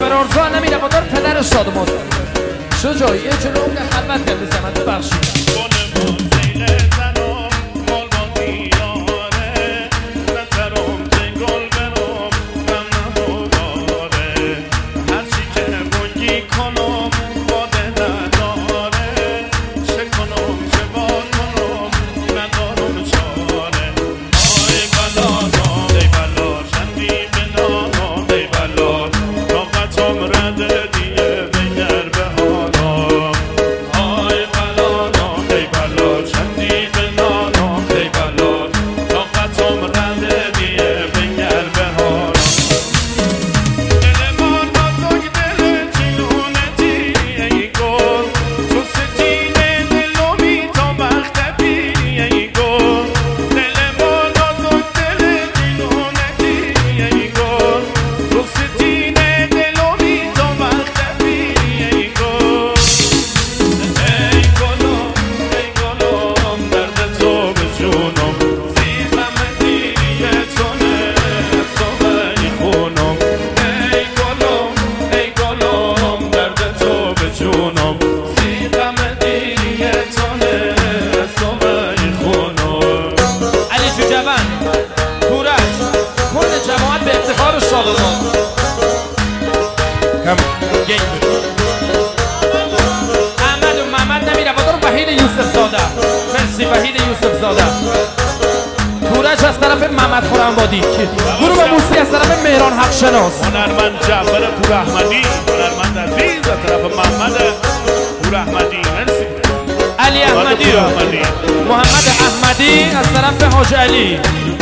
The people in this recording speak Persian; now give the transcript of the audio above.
برارزا نمیره با دار پدر شادمان شجایی یه جلو اون خلوت کرده زمت بخشید احمد و محمد نمیره با دور وحید یوسف زاده مرسی وحید یوسف زاده تورج از طرف محمد خورمبادی گروه موسیقی از طرف مهران حق شناس هنرمند جعفر پور احمدی هنرمند عزیز از طرف محمد پور احمدی مرسی علی احمدی محمد احمدی از طرف حاج علی